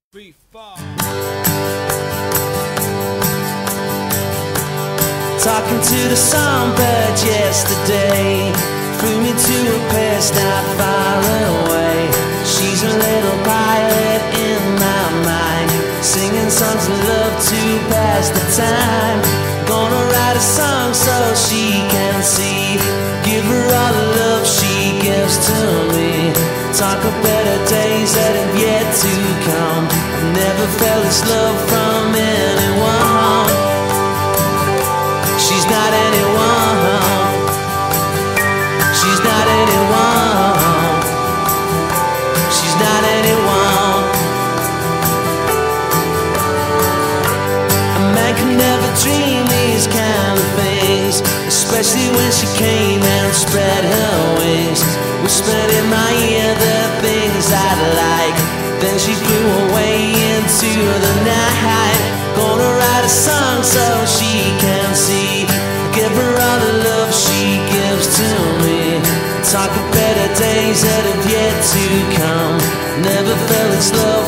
3, 4. Talking to the songbird yesterday, flew me to a place not far away. She's a little pilot in my mind, singing songs of love to pass the time. Gonna write a song so she can see, give her all the love she gives to me. Talk of better days that have yet to come. I've never felt this love from anyone. She's not anyone. She's not anyone. She's not anyone. A man can never dream these kind of things, especially when she came and spread her wings, whispered in my ear the things I'd like. Then she flew away into the night. Gonna write a song so she can see, give her all the love she gives to me. Talk of better days that have yet to come. Never felt this love